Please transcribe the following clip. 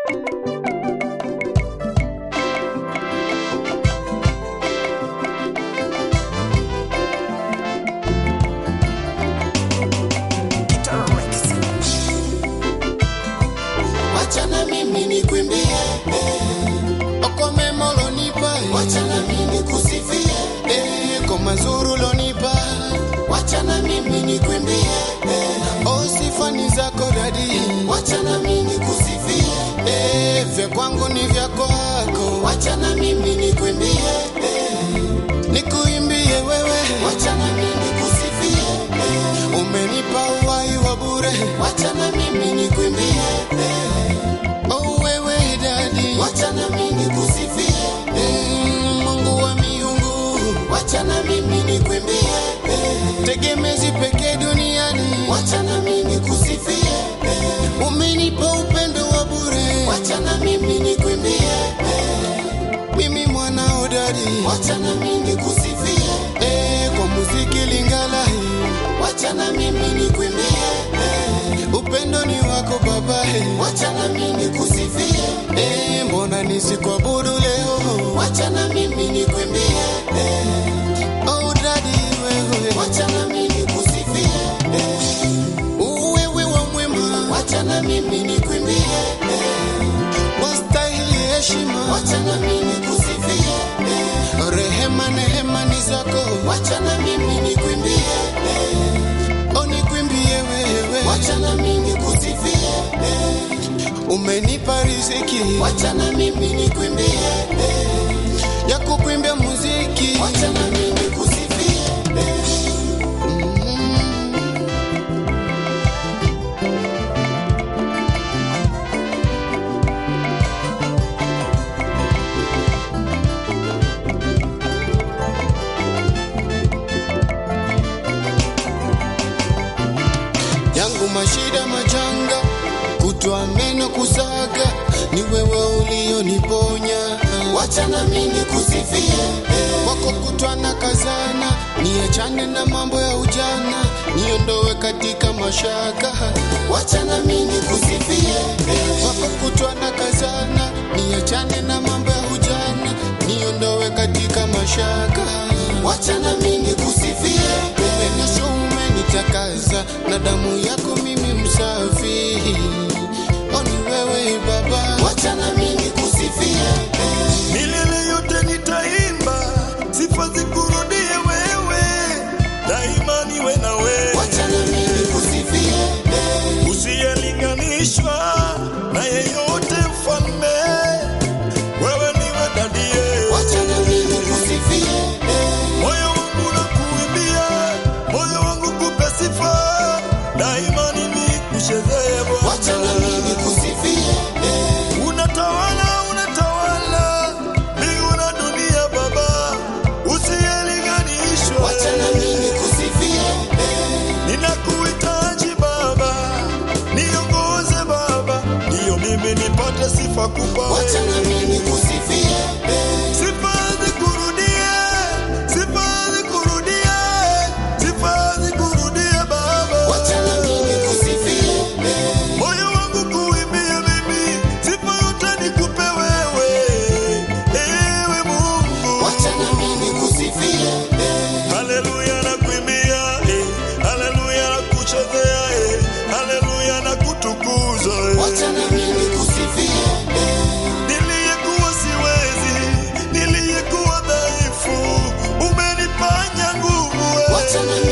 Wachana mimi nikuimbie, kwa mema ulonipa, wachana mimi kusifie, kwa mazuri ulonipa, wachana mimi nikuimbie, sifa ni zako dadi, wachana mimi kusifie, vya kwangu ni vya kwako, wachana mimi nikuimbie, nikuimbie wewe, wachana mimi kusifie, umenipa uhai wa bure, wachana mimi nikuimbie, wachana mimi kusifie, Mungu wa miungu, wachana mimi nikuimbie, tegemezi pekee duniani, wachana mimi kusifie, umenipa upendo wa bure, wachana mimi nikuimbie, mimi mwana hodari, wachana mimi kusifie, kwa muziki Lingala, wachana mimi nikuimbie, upendo ni wako baba, wachana mimi kusifie, mbona nisikuabudu leo, wachana mimi nikuimbie, daddy wewe, wachana mimi kusifie, wewe wa mwema, wachana mimi nikuimbie, wastahili heshima, wachana mimi kusifie, rehema nehema ni zako, wachana mimi nikuimbie, nikuimbie wewe, wachana mimi kusifie, umenipa riziki, wachana mimi nikuimbie, ya kukuimbia muziki, wachana mimi kusifie, yangu mashida majanga, kutwa meno kusaga, ni wewe ulioniponya, wachana mimi kusifie, wako kutwa na kazana, niachane na mambo ya ujana, niondoe katika mashaka, wachana mimi kusifie, wako kutwa na kazana, niachane na mambo ya ujana, niondoe katika mashaka, wachana mimi kusifie, umenisho umenitakaza, na damu yako mimi msafi, ni wewe baba, wachana mimi kusifie, milele yote nitaimba, sifa zikurudie wewe, daima niwe na wewe, wachana mimi kusifie, usiyelinganishwa na yeyote mfalme, wewe niwe dadie, wachana mimi kusifie, moyo wangu nakuimbia, moyo wangu kupe sifa, daima nikuchezee Bwana, wachana mimi kusifie, unatawala mbingu na dunia baba, usiyelinganishwa, wachana mimi kusifie, ninakuhitaji baba, niongoze baba, ndiyo mimi nipate sifa kubwa, wachana mimi kusifie, sifa zikurudie, sifa zikurudie, sifa zikurudie baba, wachana mimi kusifie, moyo wangu kuimbia mimi, sifa yote nikupe wewe, ewe Mungu, wachana mimi kusifie, haleluya nakuimbia, haleluya nakuchezea, haleluya nakutukuza, wachana mimi kusifie, niliyekuwa siwezi, niliyekuwa dhaifu, umenifanya nguvu, wachana